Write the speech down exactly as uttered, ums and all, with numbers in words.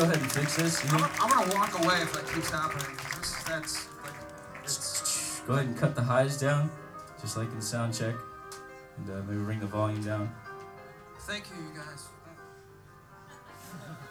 go ahead and fix this? I'm, I'm gonna walk away if that keeps happening. This, that's like, it's... Go ahead and cut the highs down, just like in sound check, and uh, maybe bring the volume down. Thank you, you guys.